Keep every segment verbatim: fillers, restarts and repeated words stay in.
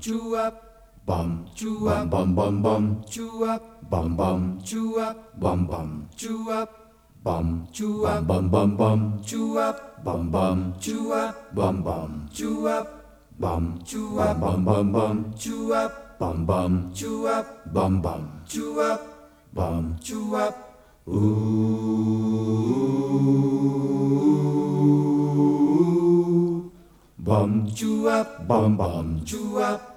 cuap, bum, cuap, bum bum bum, cuap, bum bum, cuap, bum bum, cuap, bum, cuap, bum bum bum, cuap, bum bum, cuap, bum bum, cuap, bum, cuap, bum bum bum, cuap, bum bum, cuap, bum bum, cuap, bum, cuap, ooh, bum, cuap, bum bum, cuap.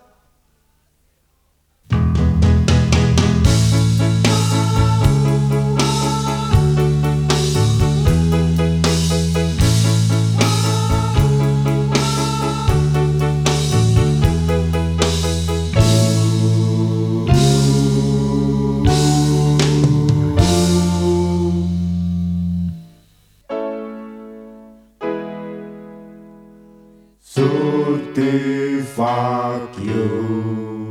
Surti fuck you.